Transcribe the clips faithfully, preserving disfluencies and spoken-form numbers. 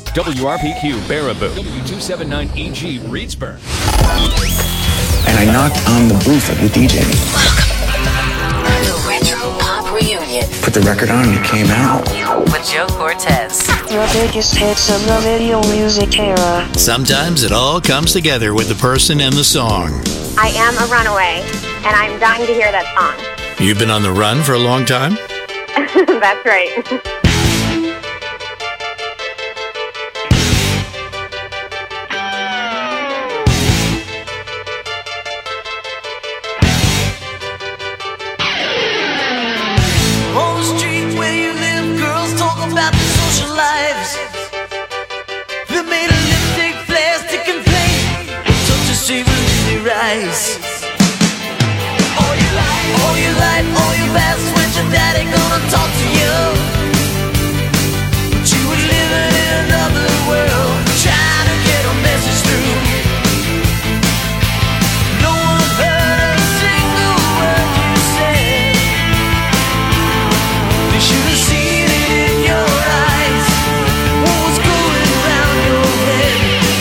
W R P Q Baraboo, W two seventy-nine E G Reedsburg. And I knocked on the booth of the D J. The Retro Pop Reunion. Put the record on and it came out. With Joe Cortez. The biggest hits of the video music era. Sometimes it all comes together with the person and the song. I am a runaway, and I'm dying to hear that song. You've been on the run for a long time? That's right. All your life, all your life, all your past, when your daddy gonna talk to you. But you were living in another world, trying to get a message through. No one heard a single word you said. They should have seen it in your eyes, what was going around your head.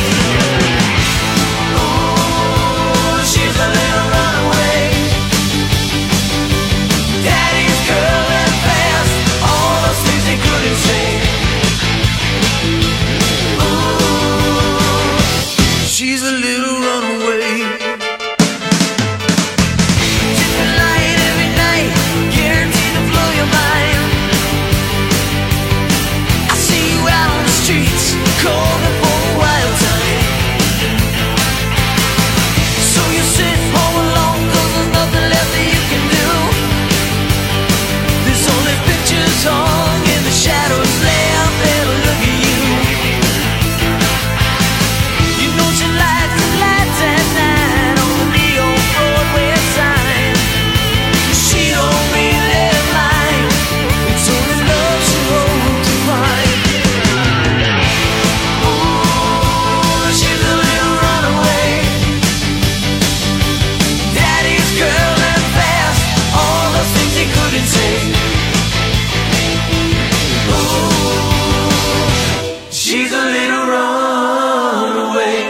Oh, she's a little runaway. Daddy's girl and fast, all those things they couldn't say. Ooh, she's a little runaway. Different light every night, guaranteed to blow your mind. I see you out on the streets, calling for a wild time. So you sit home alone, 'cause there's nothing left that you can do. There's only pictures hung in the shadows left there to look at you. You know she likes the lights at night on the neon Broadway sign. She don't really mind, it's only love she hopes to find. Ooh, she's a little runaway. Daddy's girl and fast, all those things he couldn't say. Ooh, she's a little runaway.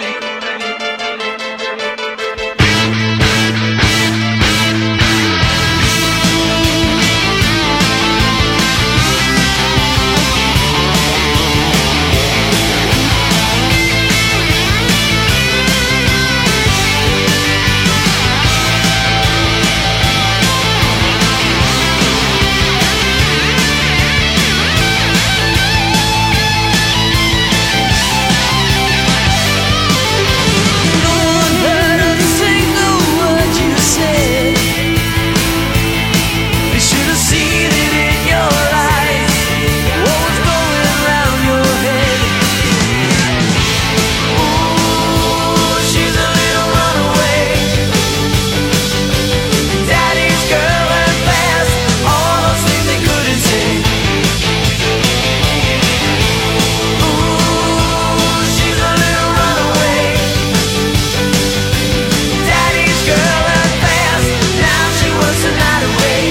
No one heard a single word you said. They should have seen it in your eyes, what was going around your head. Ooh, she's a little runaway. Daddy's girl and fast, all those things they couldn't say. Ooh, she's a little runaway. Daddy's girl and fast, now she works the night away.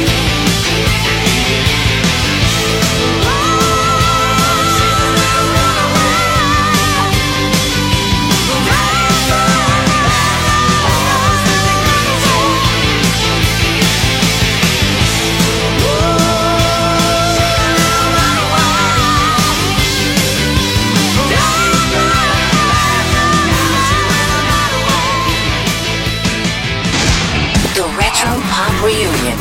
The Retro Pop Reunion.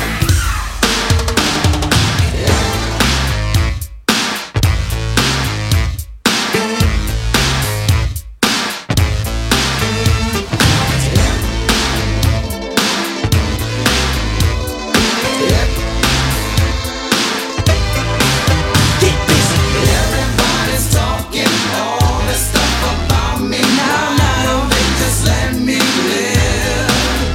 Everybody's talking all this stuff about me now. Now they just let me live.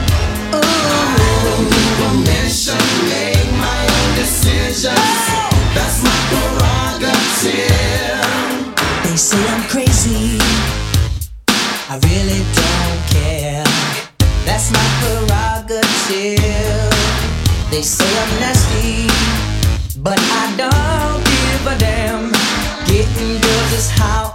Permission, make my own decisions. That's my prerogative. They say I'm crazy, I really don't care. That's my prerogative. They say I'm nasty, but I don't give a damn. Getting girls is how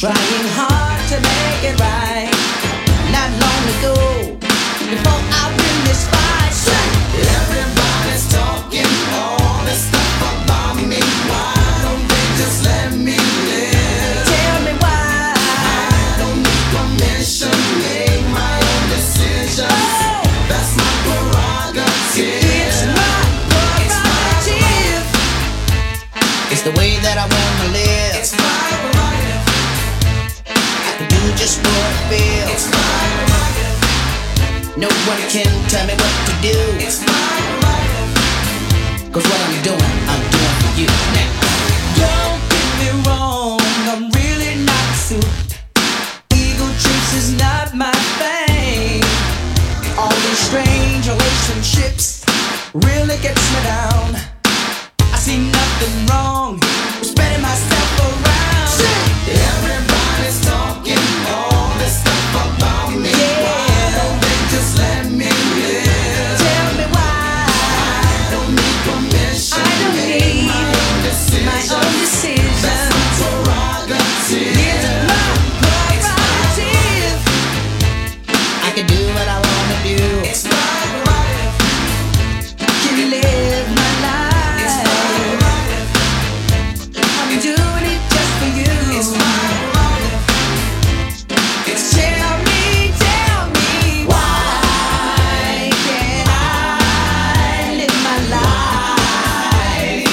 trying hard to make it right. Not long ago, before I win this fight, say, everybody's talking all this stuff about me. Why don't they just let me live? Tell me why. I don't need permission, make my own decisions. Oh, that's my prerogative. It's my prerogative. It's the way that I wanna live. It's my prerogative. I can do just what I feel. It's my prerogative. No one can tell me what to do. It's my prerogative. Cause what I'm doing, I'm doing for you. Now, don't get me wrong, I'm really not suited. Ego trips is not my thing. All these strange relationships really gets me down. I see nothing wrong with spreading myself around. Everybody's talking all this stuff about me. Yeah. Why don't they just let me live? Tell me why. I don't need permission. I don't need my own decisions. My own decisions. That's my prerogative. It's my prerogative. I can do what I wanna do. It's my prerogative. Can live my life. It's my prerogative. I'm doing it just for you. It's my prerogative. It's tell me, tell me why can't I live my life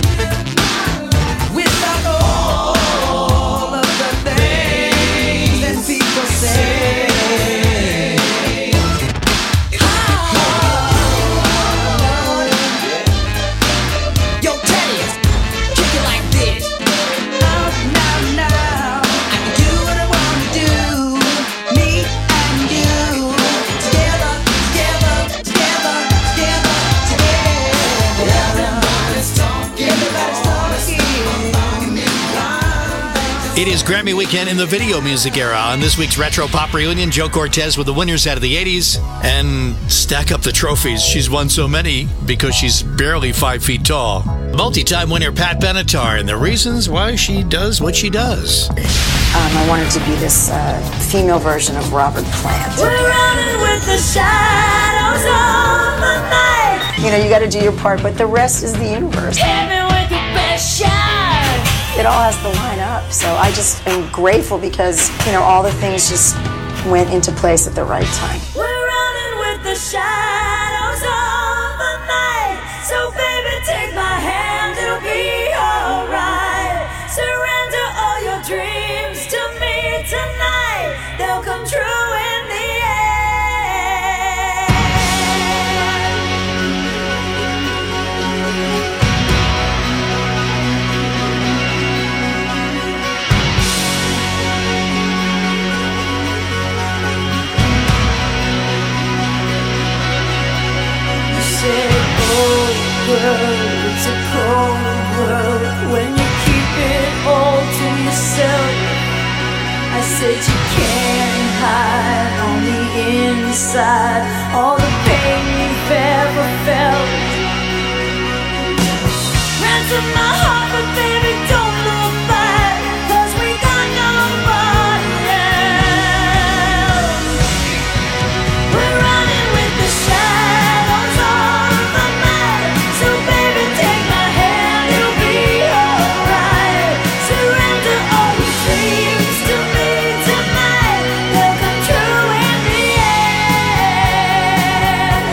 without all of the things that people say? Yo, Teddy, kick it like this. Now, now, now, I can do what I wanna do. Me and you, together, together, together, together, together. Everybody's talking, everybody's talking about me. It is Grammy weekend in the video music era. On this week's Retro Pop Reunion, Joe Cortez with the winners out of the eighties. And stack up the trophies. She's won so many because she's barely five feet tall. Multi-time winner Pat Benatar and the reasons why she does what she does. Um, I wanted to be this uh, female version of Robert Plant. We're running with the shadows of the night. You know, you got to do your part, but the rest is the universe. Hit me with your best shot. It all has to line up. So I just am grateful because, you know, all the things just went into place at the right time. We're running with the shadows of the night. So baby, take my hand, it'll be alright. Surrender all your dreams to me tonight. They'll come true in the end. You said, oh girl, it's a cold world when you keep it all to yourself. I said you can't hide on the inside all the pain you've ever felt. Ransom my heart, but baby, don't look back, 'cause we got nobody else. We're running with the shadows of the night. So baby, take my hand, it'll be alright. Surrender all your dreams to me tonight. They'll come true in the end.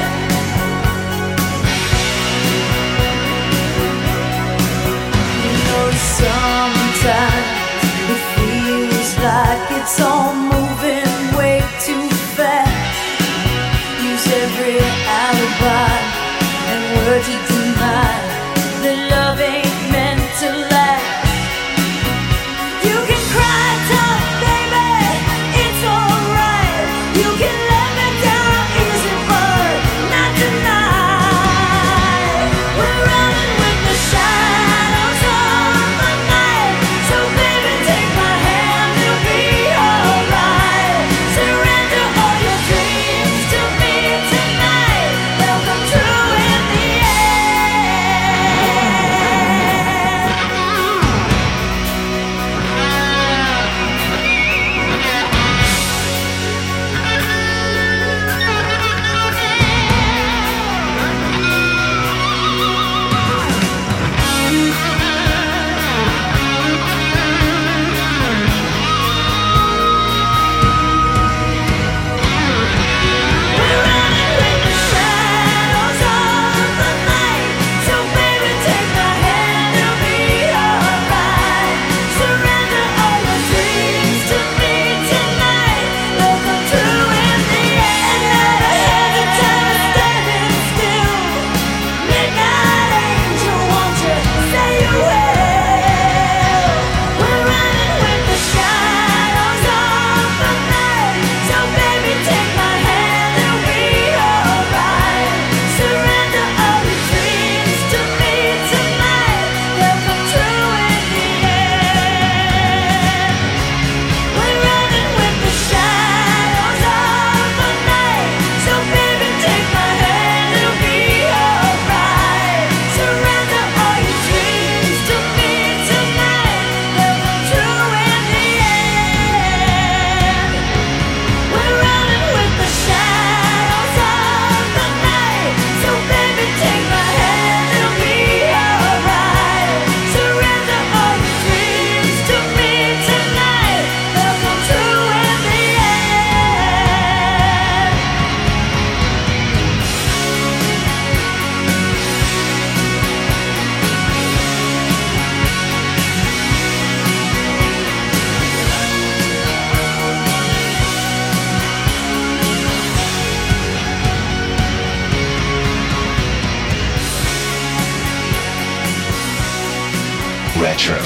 You know, sometimes it feels like it's all moving way too fast. Use every alibi and word to deny that love ain't meant to last. You can cry tough, baby, it's alright. You can let me down easy, but not tonight. We're running with the shadows of the night. So baby, take my hand, it'll be alright. Retro.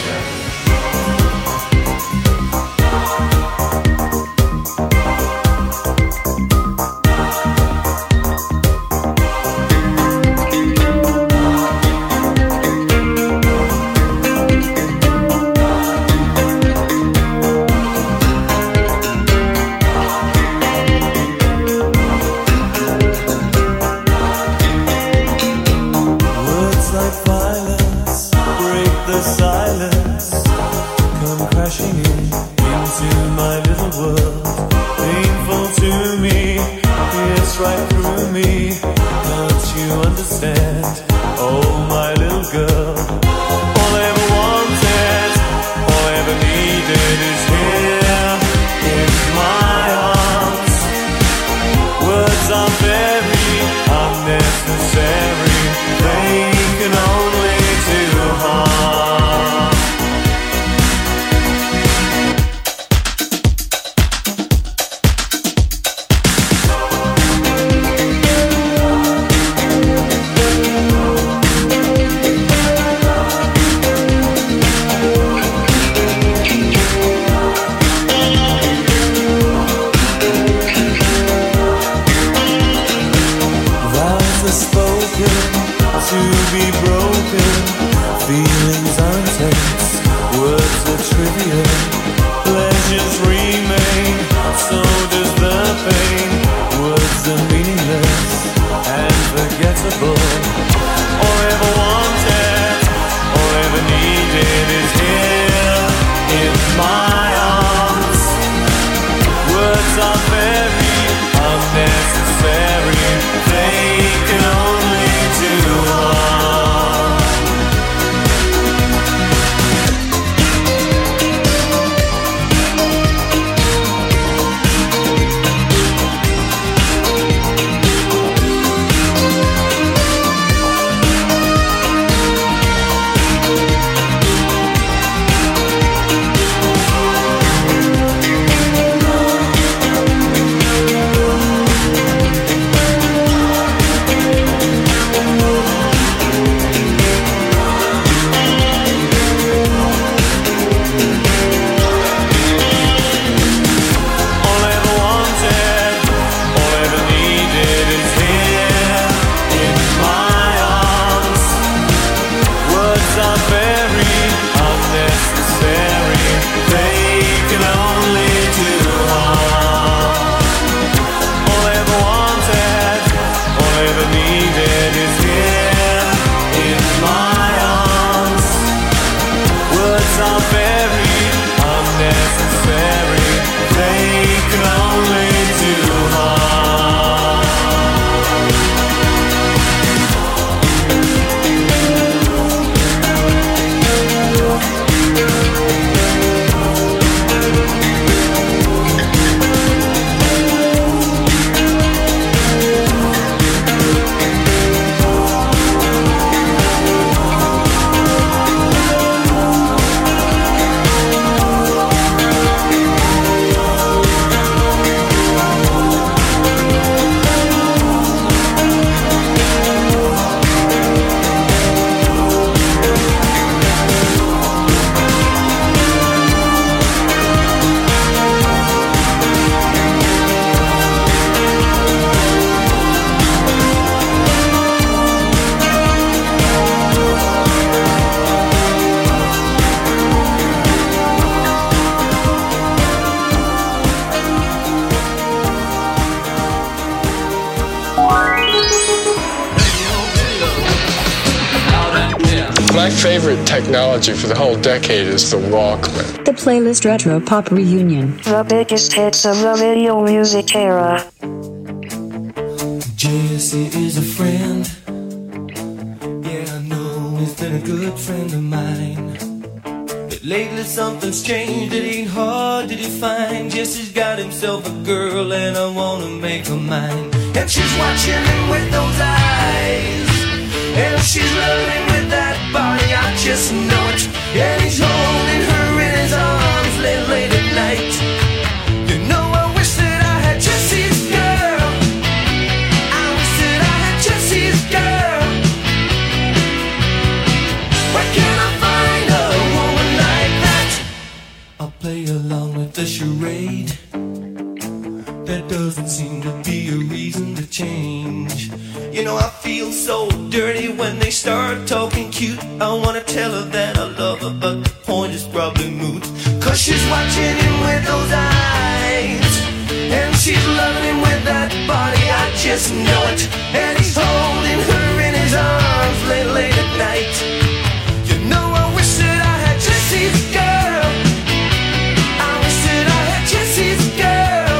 My favorite technology for the whole decade is the Walkman. The playlist Retro Pop Reunion. The biggest hits of the video music era. Jesse is a friend. Yeah, I know he's been a good friend of mine. But lately something's changed, it ain't hard to define. Jesse's got himself a girl and I wanna make her mine. And she's watching him with those eyes, and she's loving with that body, I just know it. And he's holding her in his arms late, late at night. You know I wish that I had Jesse's girl. I wish that I had Jesse's girl. Where can I find a woman charade. There doesn't seem to be a reason to change. You know, I feel so dirty when they start talking cute. I wanna tell her that I love her, but the point is probably moot. Cause she's watching him with those eyes, and she's loving him with that body, I just know it. And he's holding her in his arms late, late at night. You know, I wish that I had Jesse's girl. I wish that I had Jesse's girl.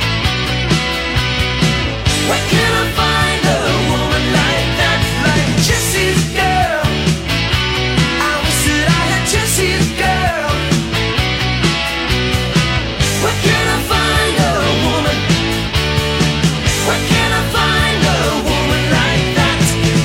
Where can I find a woman like that, like Jesse's girl? I wish that I had Jesse's girl. Where can I find a woman? Where can I find a woman like that?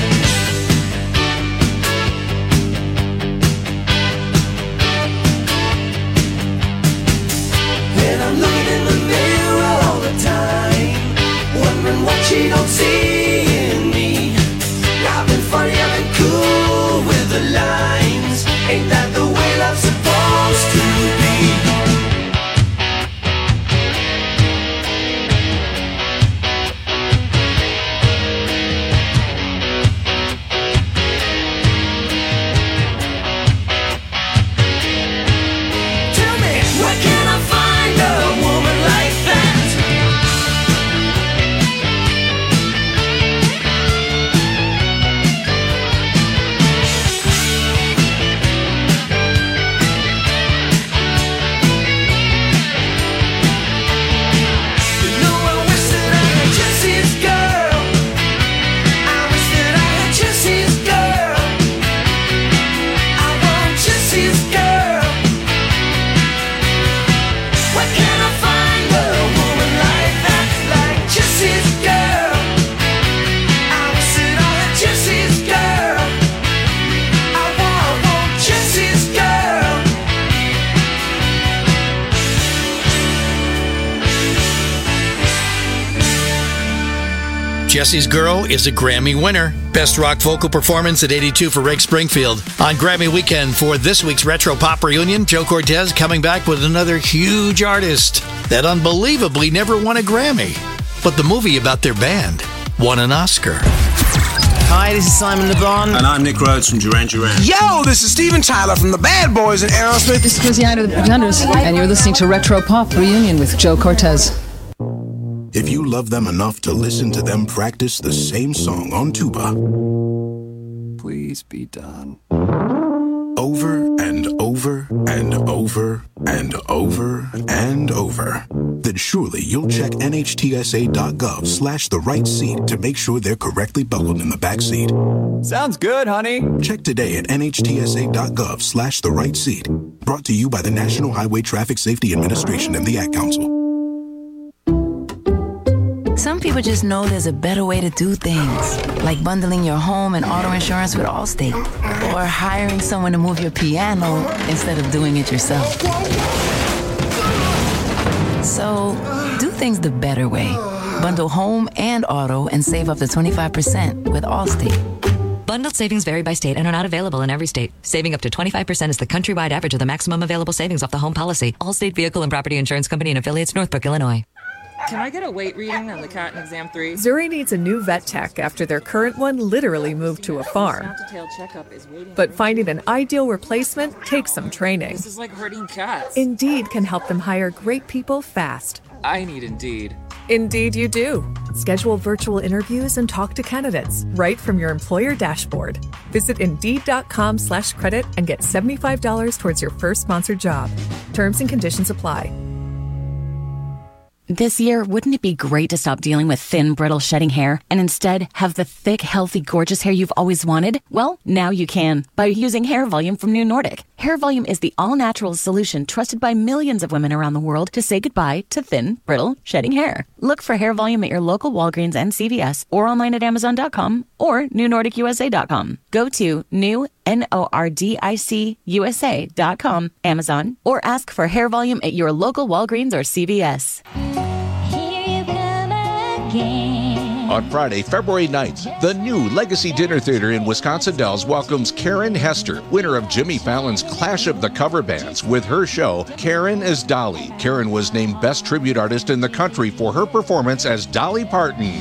And I'm looking in the mirror all the time, wondering what she don't see in me. I've been funny, I've been cool with the lines. Ain't that the way love's supposed to be? Tell me, where can I find a woman like that? You know, I wish that I had Jesse's girl. I wish that I had Jesse's girl. I want Jesse's girl. Where can I find a woman like that, like Jesse's girl? I wish that I had Jesse's girl. I want, want Jesse's girl. Jesse's Girl is a Grammy winner. Best rock vocal performance at eighty-two for Rick Springfield. On Grammy weekend for this week's Retro Pop Reunion, Joe Cortez coming back with another huge artist that unbelievably never won a Grammy. But the movie about their band won an Oscar. Hi, this is Simon LeBron. And I'm Nick Rhodes from Duran Duran. Yo, this is Steven Tyler from the Bad Boys and Aerosmith. This is Christiana the Pretenders, and you're listening to Retro Pop Reunion with Joe Cortez. If you love them enough to listen to them practice the same song on tuba, Please be done. over and over and over and over and over, then surely you'll check N H T S A dot gov slash the right seat to make sure they're correctly buckled in the back seat. Sounds good, honey. Check today at N H T S A dot gov slash the right seat. Brought to you by the National Highway Traffic Safety Administration and the Ad Council. Some people just know there's a better way to do things, like bundling your home and auto insurance with Allstate, or hiring someone to move your piano instead of doing it yourself. So, do things the better way. Bundle home and auto and save up to twenty-five percent with Allstate. Bundled savings vary by state and are not available in every state. Saving up to twenty-five percent is the countrywide average of the maximum available savings off the home policy. Allstate Vehicle and Property Insurance Company and affiliates, Northbrook, Illinois. Can I get a weight reading on the cat in exam three? Zuri needs a new vet tech after their current one literally moved to a farm. Snap-to-tail checkup is waiting. But finding an ideal replacement takes some training. This is like herding cats. Indeed can help them hire great people fast. I need Indeed. Indeed you do. Schedule virtual interviews and talk to candidates right from your employer dashboard. Visit Indeed.com slash credit and get seventy-five dollars towards your first sponsored job. Terms and conditions apply. This year, wouldn't it be great to stop dealing with thin, brittle, shedding hair and instead have the thick, healthy, gorgeous hair you've always wanted? Well, now you can by using Hair Volume from New Nordic. Hair Volume is the all-natural solution trusted by millions of women around the world to say goodbye to thin, brittle, shedding hair. Look for Hair Volume at your local Walgreens and C V S or online at Amazon dot com or New Nordic U S A dot com. Go to new N O R D I C U S A dot com, Amazon, or ask for Hair Volume at your local Walgreens or C V S. Here you come again. On Friday, February ninth, the new Legacy Dinner Theater in Wisconsin Dells welcomes Karen Hester, winner of Jimmy Fallon's Clash of the Cover Bands, with her show, Karen as Dolly. Karen was named Best Tribute Artist in the country for her performance as Dolly Parton.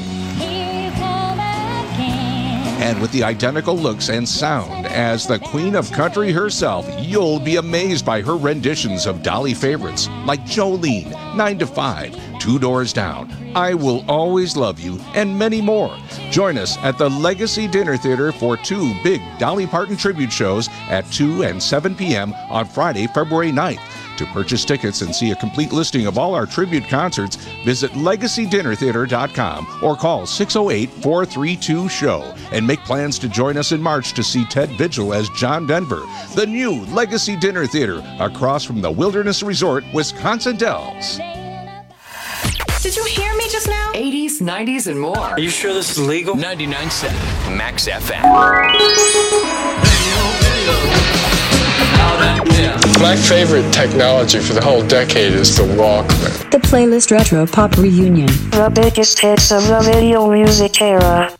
And with the identical looks and sound as the Queen of Country herself, you'll be amazed by her renditions of Dolly favorites like Jolene, nine to five, Two Doors Down, I Will Always Love You, and many more. Join us at the Legacy Dinner Theater for two big Dolly Parton tribute shows at two and seven p.m. on Friday, February ninth. To purchase tickets and see a complete listing of all our tribute concerts, visit legacy dinner theater dot com or call six oh eight, four three two, S H O W and make plans to join us in March to see Ted Vigil as John Denver. The new Legacy Dinner Theater across from the Wilderness Resort, Wisconsin Dells. Did you hear me just now? eighties, nineties, and more. Are you sure this is legal? ninety-nine point seven Max F M. My favorite technology for the whole decade is the Walkman. The playlist Retro Pop Reunion. The biggest hits of the video music era.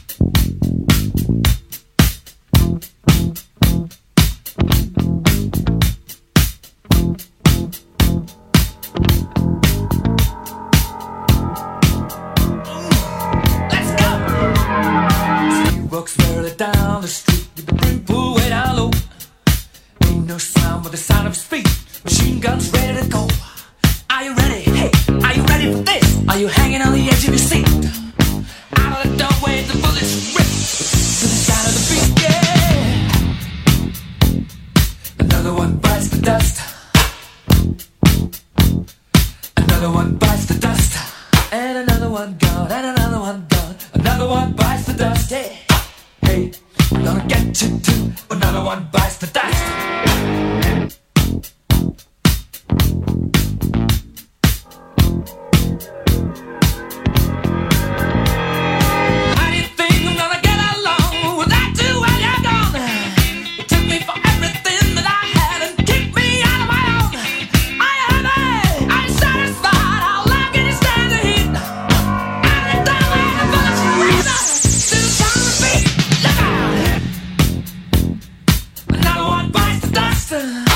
Walks barely down the street with the brim pulled way down low. Ain't no sound but the sound of his feet. Machine guns ready to go. Are you ready? Hey, are you ready for this? Are you hanging on the edge of your seat? Out of the doorway, the bullets rip to the sound of the beat. Yeah. Another one bites the dust. Another one bites the dust. And another one gone. And another one gone. Another one bites the dust. Yeah. Hey, I'm gonna get you too. Another one bites the dust. How do you think I'm gonna get along without you when you're gone? You took me for everything that I had and kicked me out of my own. Are you happy? Are you satisfied? How long can you stand the heat? Out of the doorway, the bullets rip to the sound of the beat. Look out! Another one bites the dust.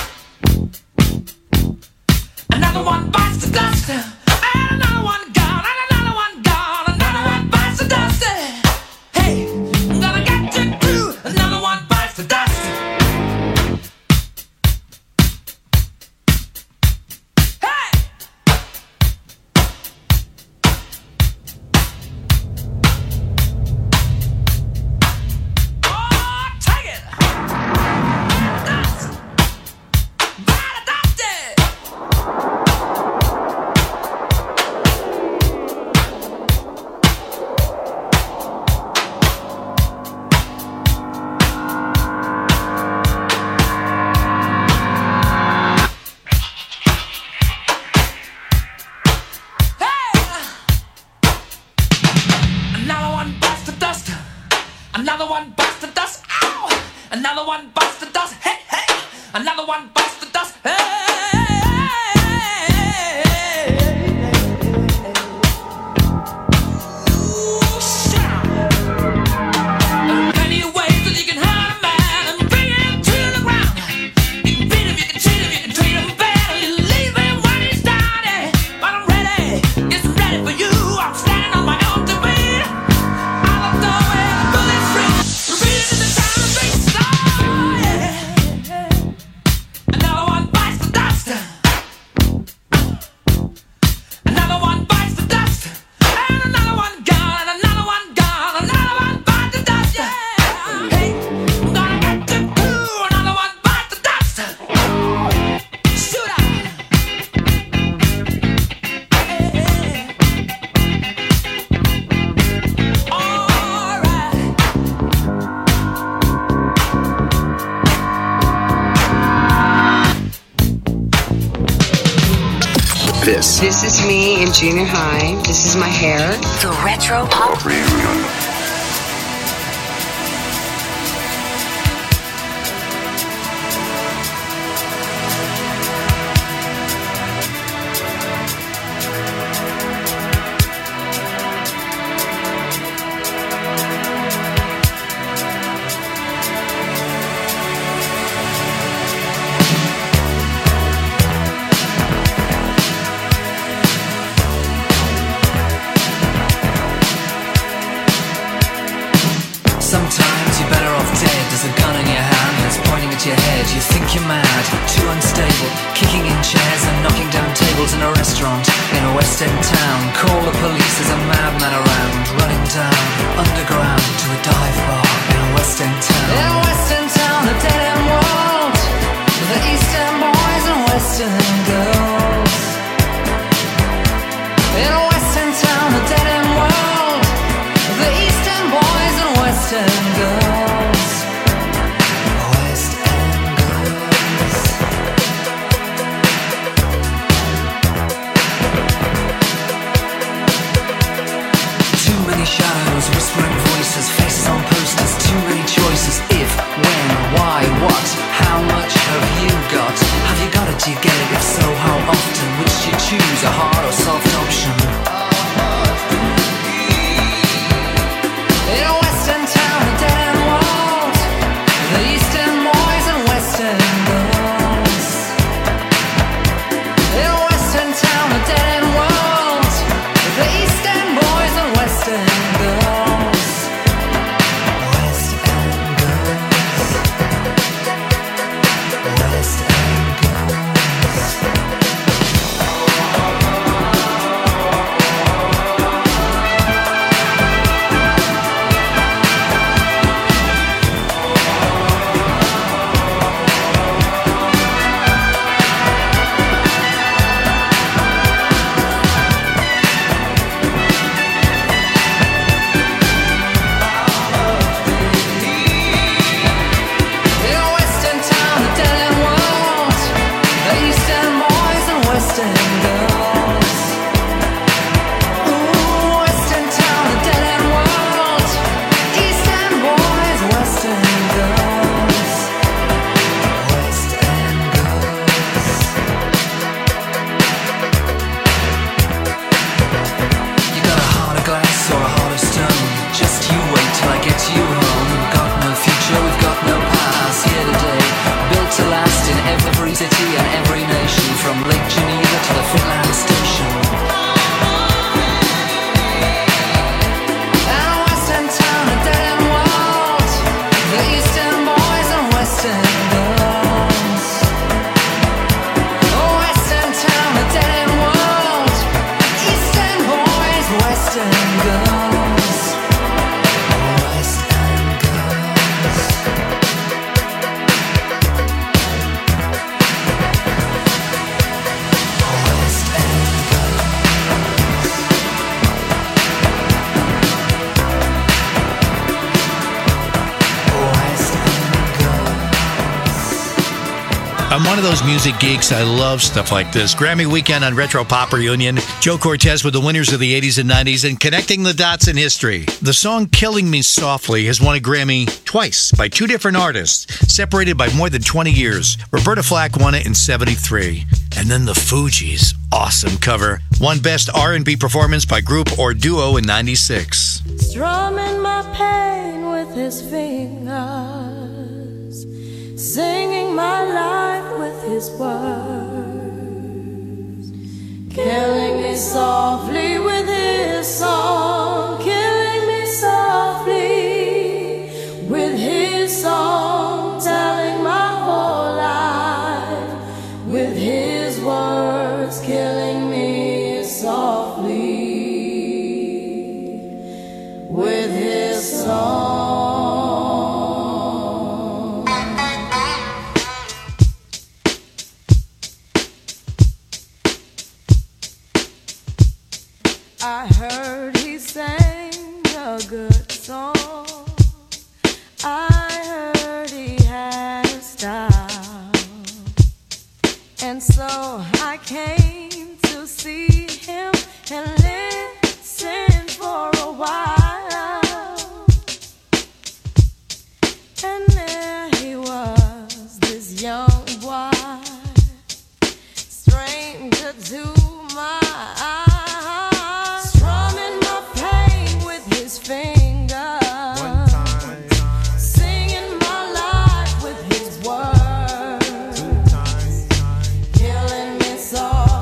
Another one bites the dust. And another one gone. And another one gone. Another one bites the dust. Hey, I'm gonna get you too. Another one bites the dust. Hey! Oh, take it! Dust! Bite the dust! Another one bites the dust. Another one bites the dust. Ow! Another one bites the dust. Hey, hey! Another one bites the dust. Hey! Ooh, shout! There are plenty of ways that you can hurt a man and bring him to the ground. You can beat him, you can cheat him, you can treat him bad, and you leave him when he's down. Yeah. But I'm ready, yes, I'm ready for you. I'm standing on my own two feet. Out of the doorway, the bullets rip, repeating to the sound of the beat. Oh, yeah. Another one bites the dust. Another one bites the dust. And another one gone. And another one gone. Another one bites the dust. Yeah. Hey, I'm gonna get you too. Another one bites the dust. Shoot out. All right. This. This is me in junior high. This is my hair. The Retro Pop Reunion. you think you're mad, too unstable, kicking in chairs and knocking down tables in a restaurant in a West End town. Call the police, there's a madman around, running down underground to a dive bar in a West End town. In a West End town, a dead end world, the East End boys and West End girls. In a West End town, a dead end world, the East End boys and West End girls. West End girls. Too many shadows, whispering voices, faces on posters, too many choices. If, when, why, what, how much have you got? Have you got it, do you get it? If so, how often? Which do you choose, a hard or soft option? In a West End town, a dead end world, the East End boys and West End girls. In a West End town, a dead end world, the East End boys and West End girls. West End girls. West End girls. In a West End town, a dead end world, the East End boys and West End girls. Ooh, West End town, a dead end world, East End boys, West End girls. West End girls. You got a heart of glass or a heart of stone, just you wait till I get you home. We've got no future, we've got no past here today, built to last in every city and every nation, from Lake Geneva to the Finland station. And a West End town, a dead end world, the East End boys and West End girls. Oh, West End town, a dead end world, East End boys, West End girls. West End girls. West End girls. West End girls. I'm one of those music geeks. I love stuff like this. Grammy weekend on Retro Pop Reunion. Joe Cortez with the winners of the eighties and nineties and connecting the dots in history. The song Killing Me Softly has won a Grammy twice by two different artists, separated by more than twenty years. Roberta Flack won it in seventy-three. And then the Fugees, awesome cover, won Best R and B Performance by Group or Duo in ninety-six. Strumming my pain with his fingers, singing my life with his words, killing me softly with his song, killing me softly with his song, telling my whole life with his words, killing me softly with his song. I heard he sang a good song. I heard he had a style, and so I came to see him and listen for a while. And there he was, this young boy, stranger to my eyes, strumming my pain with his fingers, singing my life with his words, killing me softly.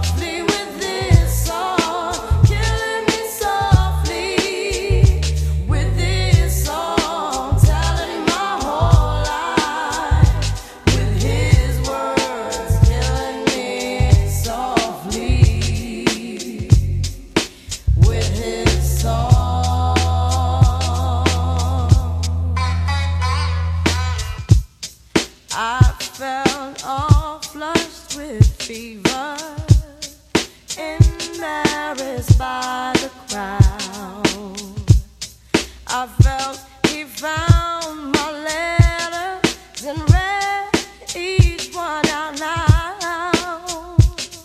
noticed by the crowd. I felt he found my letters and read each one out loud.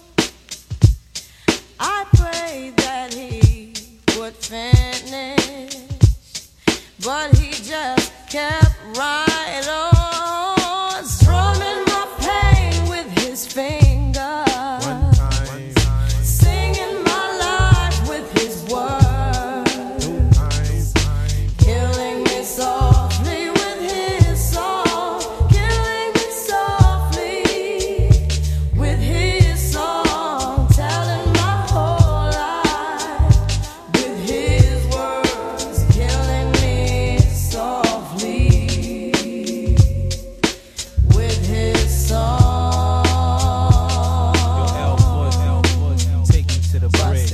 I prayed that he would finish, but he just kept right on, strumming my pain with his fingers, singing my life with his words, killing me softly with his song, killing me softly with his song, telling my whole life with his words, killing me softly with his song. Take me to the bridge.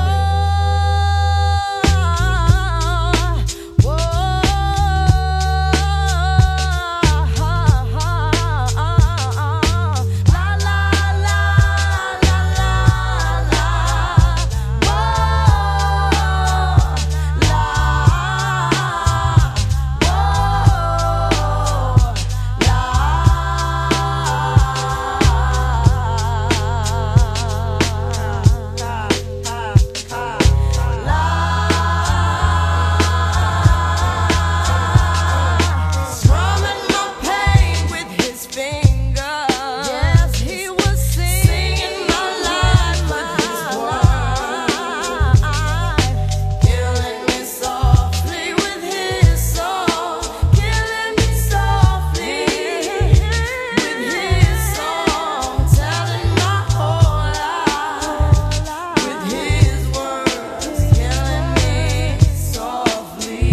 Strumming my pain with his fingers. Yes, he was singing my life with his words, killing me softly with his song, killing me softly with his song, telling my whole life with his words, killing me softly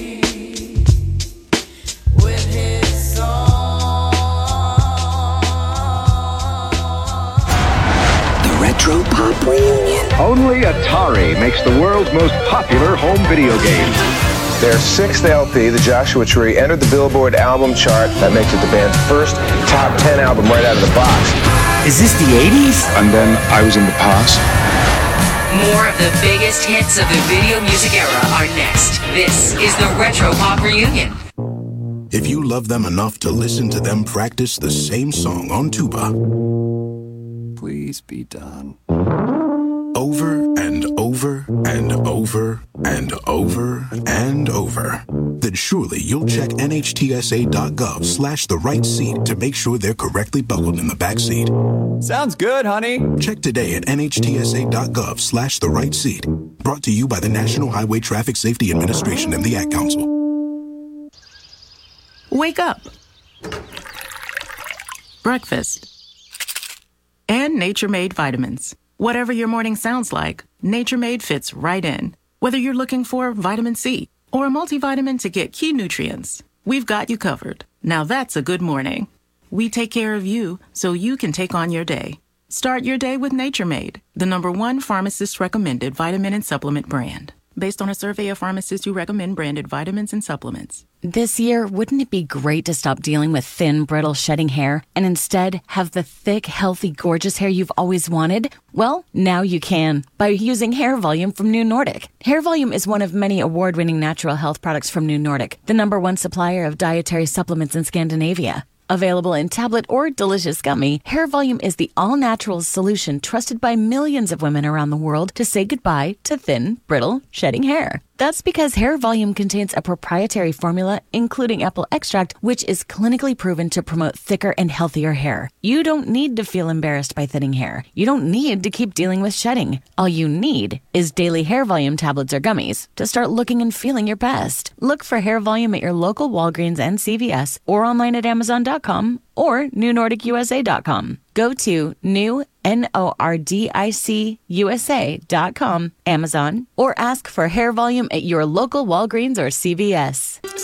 with his song. The Retro Pop Reunion. Only Atari makes the world's most popular home video game. Their sixth L P, The Joshua Tree, entered the Billboard album chart. That makes it the band's first top ten album right out of the box. Is this the eighties? And then I was in the past. More of the biggest hits of the video music era are next. This is the Retro Pop Reunion. If you love them enough to listen to them practice the same song on tuba, Please be done. over and over and over and over and over, then surely you'll check N H T S A dot gov slash the right seat to make sure they're correctly buckled in the back seat. Sounds good, honey. Check today at N H T S A dot gov slash the right seat. Brought to you by the National Highway Traffic Safety Administration and the Ad Council. Wake up. Breakfast. And Nature Made vitamins. Whatever your morning sounds like, Nature Made fits right in. Whether you're looking for vitamin C or a multivitamin to get key nutrients, we've got you covered. Now that's a good morning. We take care of you so you can take on your day. Start your day with Nature Made, the number one pharmacist recommended vitamin and supplement brand. Based on a survey of pharmacists who recommend branded vitamins and supplements. This year, wouldn't it be great to stop dealing with thin, brittle, shedding hair and instead have the thick, healthy, gorgeous hair you've always wanted? Well, now you can by using Hair Volume from New Nordic. Hair Volume is one of many award-winning natural health products from New Nordic, the number one supplier of dietary supplements in Scandinavia. Available in tablet or delicious gummy, Hair Volume is the all-natural solution trusted by millions of women around the world to say goodbye to thin, brittle, shedding hair. That's because Hair Volume contains a proprietary formula, including apple extract, which is clinically proven to promote thicker and healthier hair. You don't need to feel embarrassed by thinning hair. You don't need to keep dealing with shedding. All you need is daily Hair Volume tablets or gummies to start looking and feeling your best. Look for Hair Volume at your local Walgreens and C V S or online at Amazon dot com or New Nordic U S A dot com. Go to new N O R D I C U S A dot com, Amazon, or ask for Hair Volume at your local Walgreens or C V S.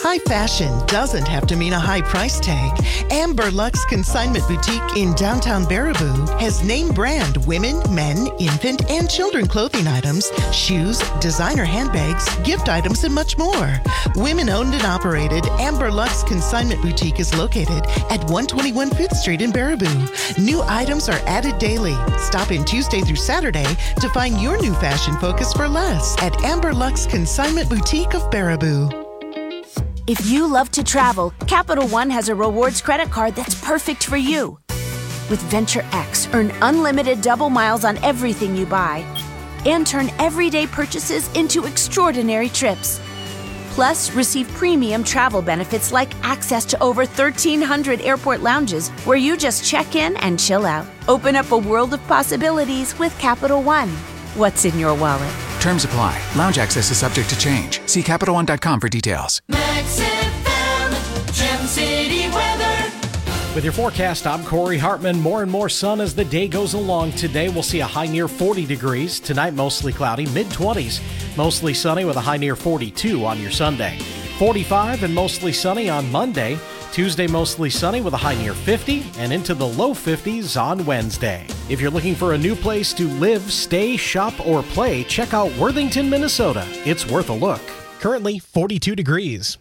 High fashion doesn't have to mean a high price tag. Amber Lux Consignment Boutique in downtown Baraboo has name brand women, men, infant, and children clothing items, shoes, designer handbags, gift items, and much more. Women owned and operated, Amber Lux Consignment Boutique is located at one twenty-one Fifth Street in Baraboo. New items are added daily. Stop in Tuesday through Saturday to find your new fashion focus for less at Amber Lux Consignment Boutique of Baraboo. If you love to travel, Capital One has a rewards credit card that's perfect for you. With Venture X, earn unlimited double miles on everything you buy and turn everyday purchases into extraordinary trips. Plus, receive premium travel benefits like access to over thirteen hundred airport lounges where you just check in and chill out. Open up a world of possibilities with Capital One. What's in your wallet? Terms apply. Lounge access is subject to change. See Capital One dot com for details. Max F M, Gem City weather. With your forecast, I'm Corey Hartman. More and more sun as the day goes along. Today, we'll see a high near forty degrees. Tonight, mostly cloudy, mid-twenties. Mostly sunny with a high near forty-two on your Sunday. forty-five and mostly sunny on Monday. Tuesday, mostly sunny with a high near fifty and into the low fifties on Wednesday. If you're looking for a new place to live, stay, shop, or play, check out Worthington, Minnesota. It's worth a look. Currently forty-two degrees.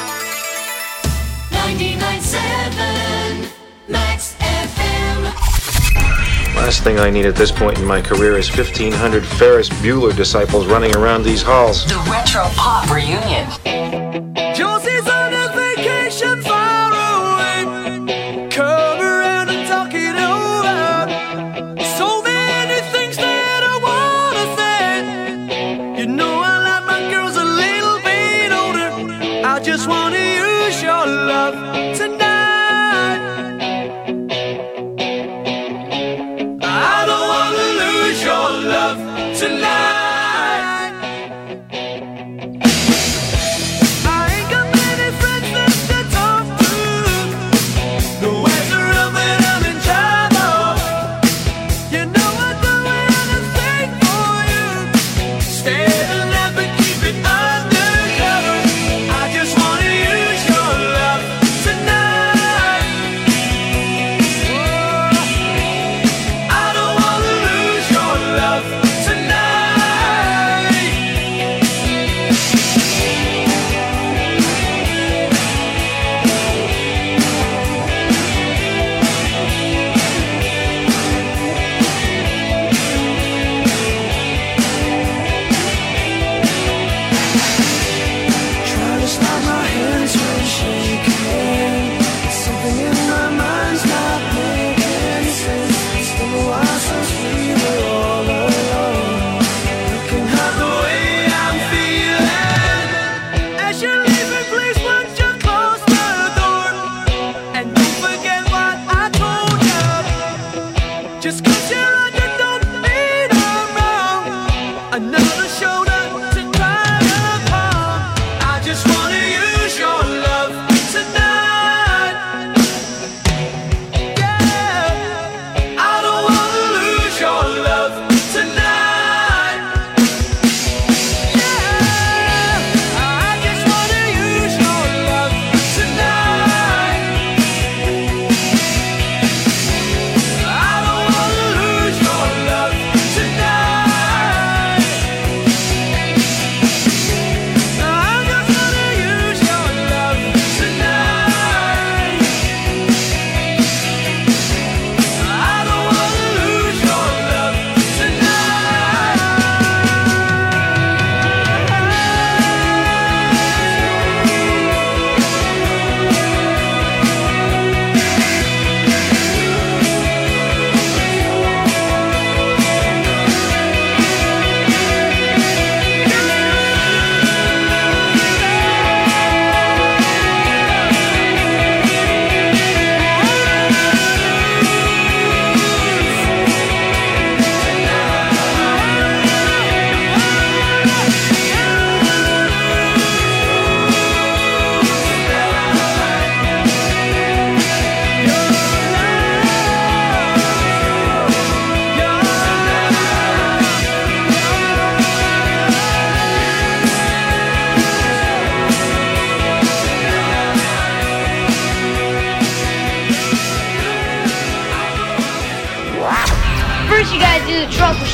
ninety-nine point seven Max F M. Last thing I need at this point in my career is fifteen hundred Ferris Bueller disciples running around these halls. The Retro Pop Reunion. Josie's on a vacation far away. Come around and talk it over. So many things that I wanna say. You know I like my girls a little bit older. I just wanna use your love tonight. I don't wanna lose your love tonight.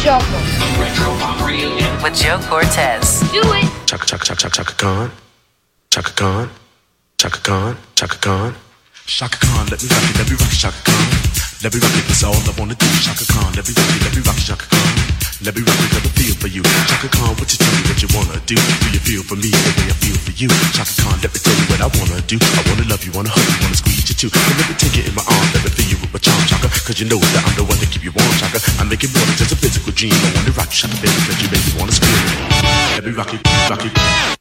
shuffle. Retro Pop Reunion with Joe Cortez. Do it. Chaka Chaka Chaka Chaka Chaka Khan, Chaka Khan, Chaka Khan, Chaka Khan, Chaka Khan. Let me rock it, let me rock it, Chaka Khan. Let me rock it, that's all I wanna do. Chaka Khan, let me rock it, let me rock it, Chaka Khan. Let me rock it, got a feel for you. Chaka Khan, what you tell me what you wanna do? Do you feel for me the way I feel for you? Chaka Khan, let me tell you what I wanna do. I wanna love you, wanna hug you, wanna squeeze you too. And let me take it in my arms, let me feel you with my charm, Chaka. Cause you know that I'm the one to keep you warm, Chaka. I make it more than just a physical dream. I wanna rock you, Chaka, baby, let you make me wanna scream. Let me rock it, rock it.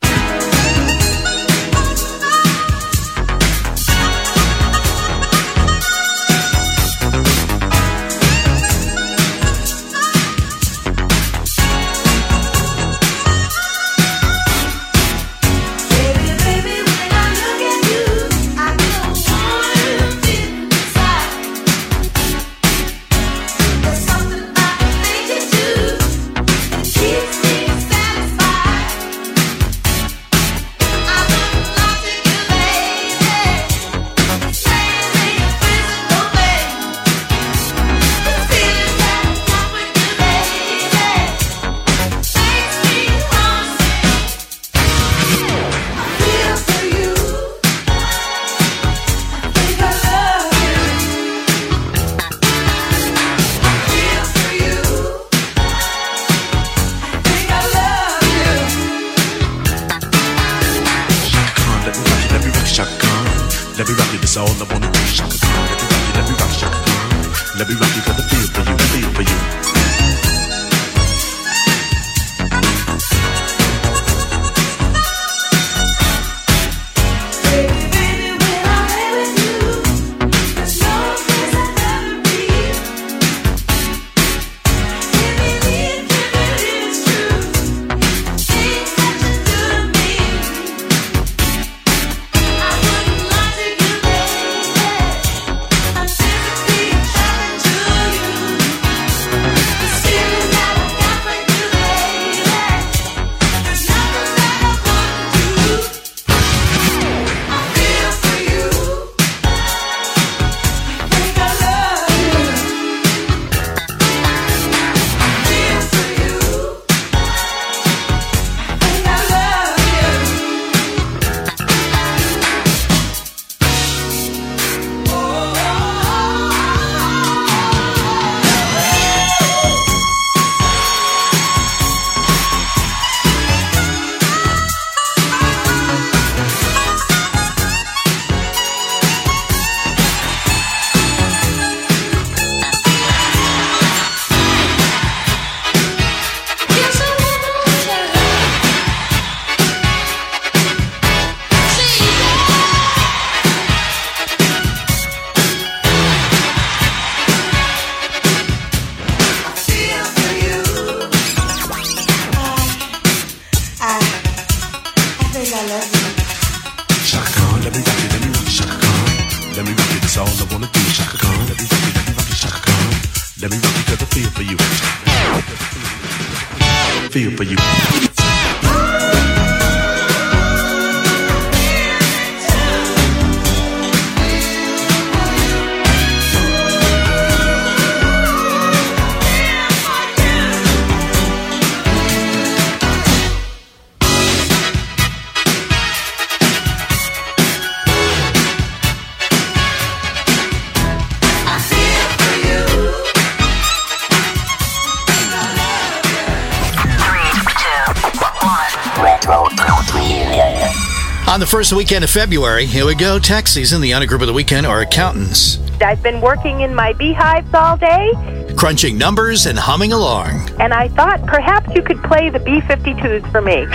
On the first weekend of February, here we go, tax season. The honor group of the weekend are accountants. I've been working in my beehives all day, crunching numbers and humming along. And I thought perhaps you could play the B fifty-twos for me.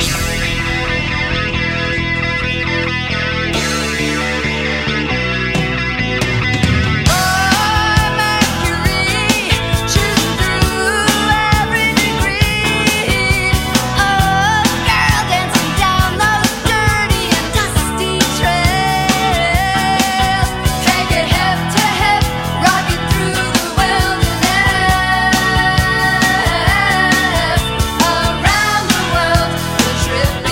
Around the world, the trip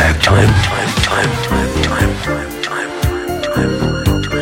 back time, time, time, time, time, time, time, time.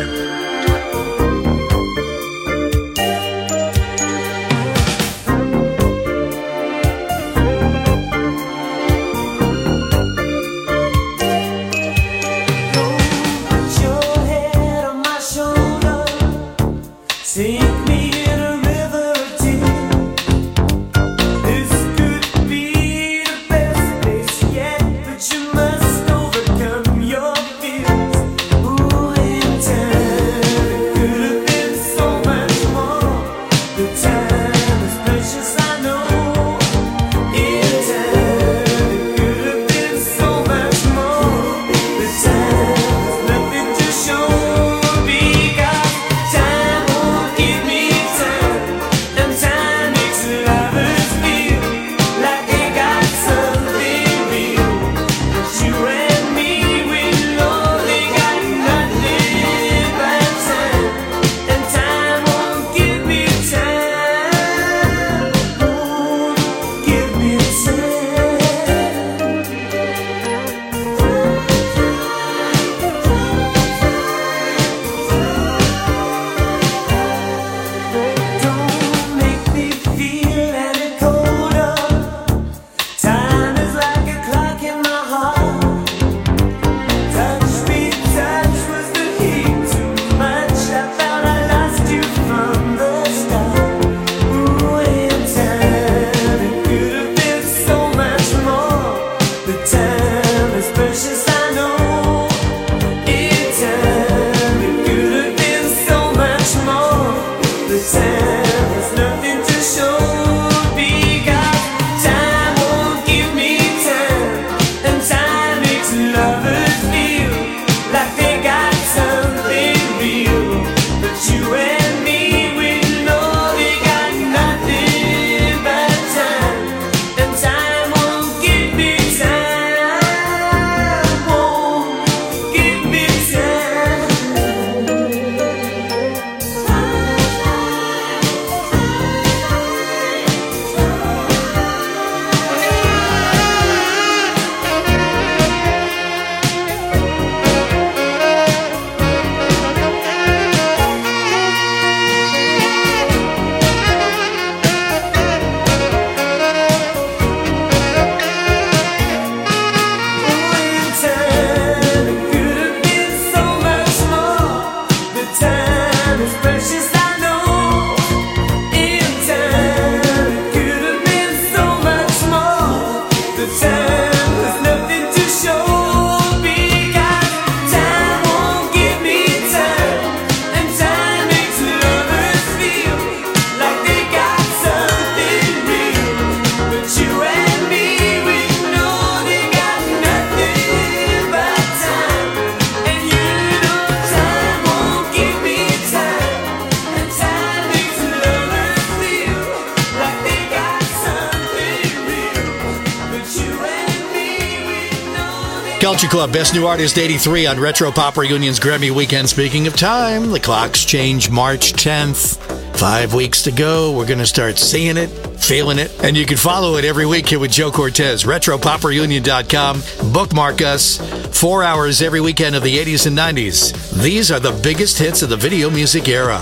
Culture Club, Best New Artist eighty-three on Retro Pop Reunion's Grammy Weekend. Speaking of time, the clocks change March tenth. Five weeks to go. We're going to start seeing it, feeling it. And you can follow it every week here with Joe Cortez. retro pop reunion dot com. Bookmark us. Four hours every weekend of the eighties and nineties. These are the biggest hits of the video music era.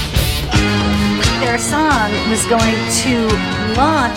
Their song was going to launch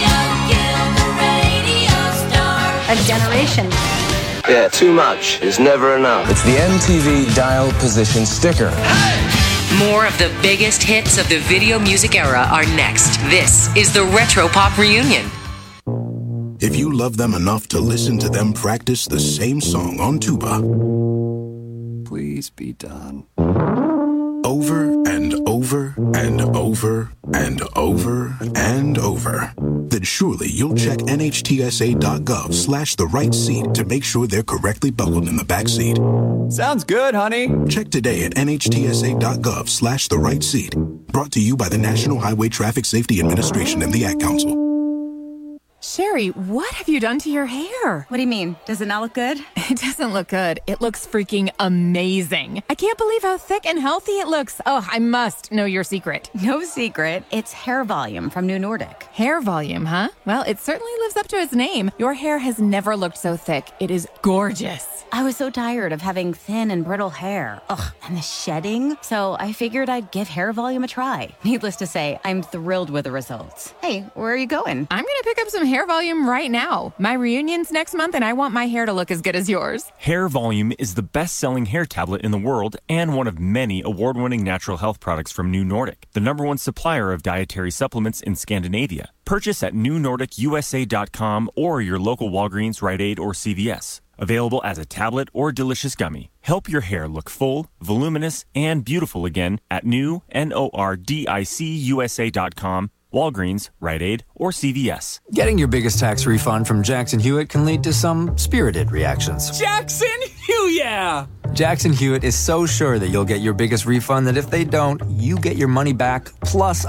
a generation. Yeah, too much is never enough. It's the M T V dial position sticker. More of the biggest hits of the video music era are next. This is the Retro Pop Reunion. If you love them enough to listen to them practice the same song on tuba, please be done. Over and over and over and over and over, then surely you'll check N H T S A dot gov slash the right seat to make sure they're correctly buckled in the back seat. Sounds good, honey. Check today at N H T S A dot gov slash the right seat. Brought to you by the National Highway Traffic Safety Administration and the Ad Council. Sherry, what have you done to your hair? What do you mean? Does it not look good? It doesn't look good. It looks freaking amazing. I can't believe how thick and healthy it looks. Oh, I must know your secret. No secret. It's hair volume from New Nordic. Hair volume, huh? Well, it certainly lives up to its name. Your hair has never looked so thick. It is gorgeous. I was so tired of having thin and brittle hair. Ugh, and the shedding. So I figured I'd give hair volume a try. Needless to say, I'm thrilled with the results. Hey, where are you going? I'm going to pick up some hair volume right now. My reunion's next month and I want my hair to look as good as yours. Hair Volume is the best-selling hair tablet in the world and one of many award-winning natural health products from New Nordic, the number one supplier of dietary supplements in Scandinavia. Purchase at new nordic u s a dot com or your local Walgreens, Rite Aid, or C V S. Available as a tablet or delicious gummy. Help your hair look full, voluminous, and beautiful again at new, N O R D I C U S A dot com, Walgreens, Rite Aid, or C V S. Getting your biggest tax refund from Jackson Hewitt can lead to some spirited reactions. Jackson Hewitt! Jackson Hewitt is so sure that you'll get your biggest refund that if they don't, you get your money back plus